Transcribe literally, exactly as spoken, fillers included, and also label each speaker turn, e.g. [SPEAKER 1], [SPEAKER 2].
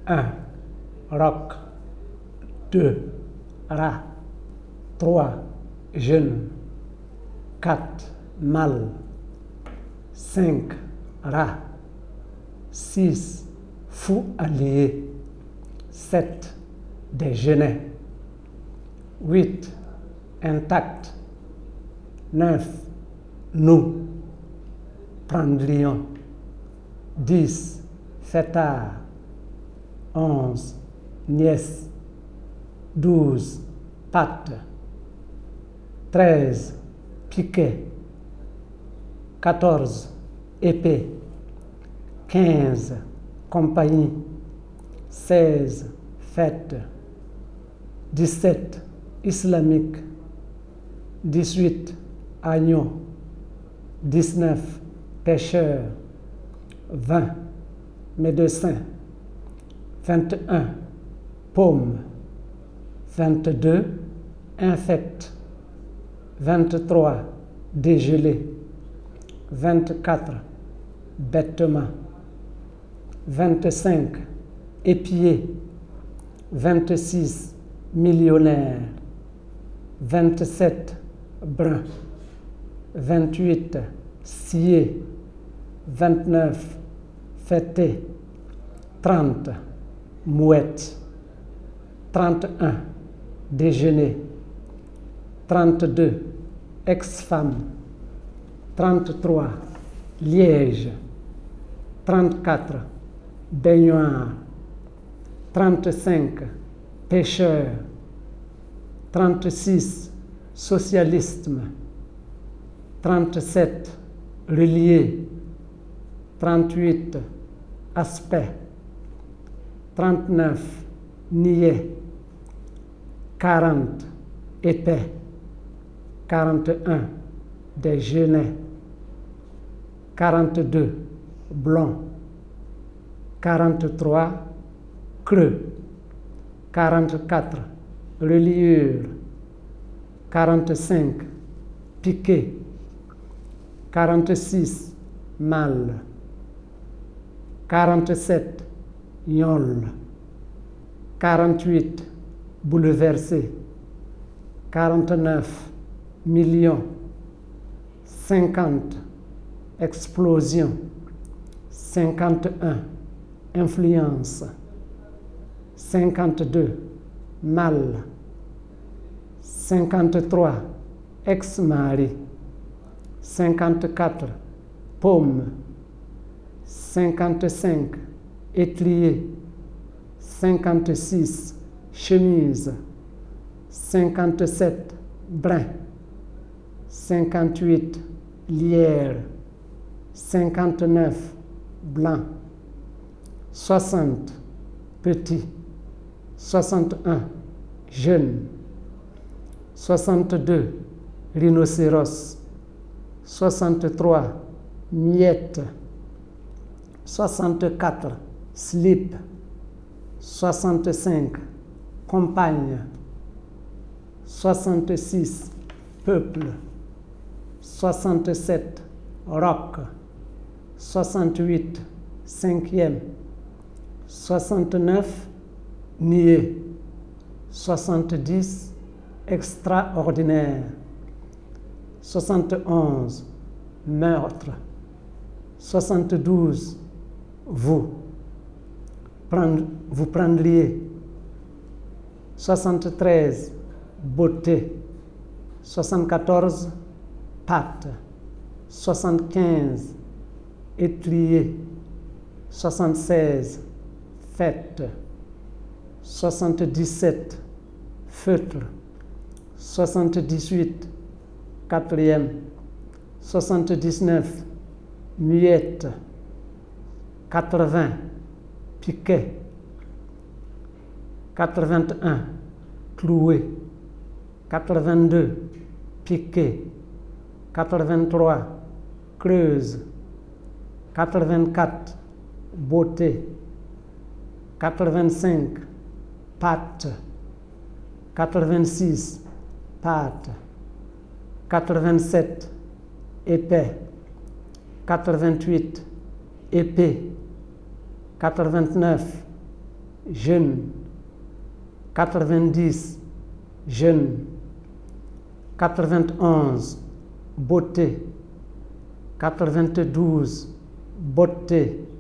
[SPEAKER 1] un. Roc. deux. Rat. trois. Jeune. quatre. Mâle. cinq. Rat. six. Fou allié. sept. Déjeuner. huit. Intact. neuf. Nous. Prendrions. dix. Fêtard. onze. Nièce. douze. Pâte. treize. Piquet. quatorze. Épée. quinze. Compagnie. seize. Fête. dix-sept. Islamique. dix-huit. Agneau. dix-neuf. Pêcheur. vingt. Médecin. vingt et un. Paume. vingt-deux. Infect. vingt-trois. Dégelé. vingt-quatre. Bêtement. vingt-cinq. Épier. vingt-six. Millionnaire. vingt-sept. Brun. vingt-huit. Scié. vingt-neuf. Fêté. trente. Mouette. trente et un. Déjeuner. trente-deux. Ex-femme. trente-trois. Liège. trente-quatre. Baignoire. trente-cinq. Pêcheur. trente-six. Socialisme. trente-sept. Relié. trente-huit. Aspect. trente-neuf. Niais. quarante. Épais. quarante et un. Déjeuner. quarante-deux. Blond. quarante-trois. Creux. quarante-quatre. Reliure. quarante-cinq. Piqué. quarante-six. Mâle. quarante-sept. Gnôle. quarante-huit. Bouleversé. quarante-neuf. Million. cinquante. Explosion. cinquante et un. Influence. cinquante-deux. Mal. cinquante-trois. Ex-mari. cinquante-quatre. Paume. cinquante-cinq. Étrier. cinquante-six. Chemise. cinquante-sept. Brin. cinquante-huit. Lierre. cinquante-neuf. Blanc. soixante. Petit. soixante et un. Jeune. soixante-deux. Rhinocéros. soixante-trois. Miette. soixante-quatre. Slip. soixante-cinq. Compagne. soixante-six. Peuple. soixante-sept. Roc. soixante-huit. Cinquième. soixante-neuf. Niais. soixante-dix. Extraordinaire. soixante-onze. Meurtre. soixante-douze. Vous. Prendre, vous prendriez. soixante-treize. Beauté. soixante-quatorze. Pâte. soixante-quinze. Étrier. soixante-seize. Fête. soixante-dix-sept. Feutre. soixante-dix-huit. Quatrième. soixante-dix-neuf. Muette. quatre-vingts. Piquet. quatre-vingt-un. Cloué. quatre-vingt-deux. Piqué. quatre-vingt-trois. Creuse. quatre-vingt-quatre. Beauté. quatre-vingt-cinq. Pâte. quatre-vingt-six. Pâte. quatre-vingt-sept. Épais. quatre-vingt-huit. Épée. quatre-vingt-neuf. jeune. quatre-vingt-dix, jeune. quatre-vingt-onze, beauté. quatre-vingt-douze, beauté.